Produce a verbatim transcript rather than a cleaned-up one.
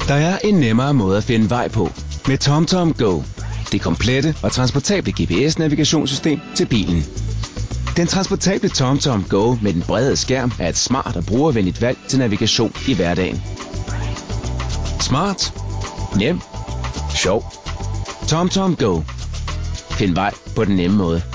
Der er en nemmere måde at finde vej på med TomTom Go. Det komplette og transportable G P S-navigationssystem til bilen. Den transportable TomTom Go med den brede skærm er et smart og brugervenligt valg til navigation i hverdagen. Smart, nem, sjov. TomTom Go. Find vej på den nemme måde.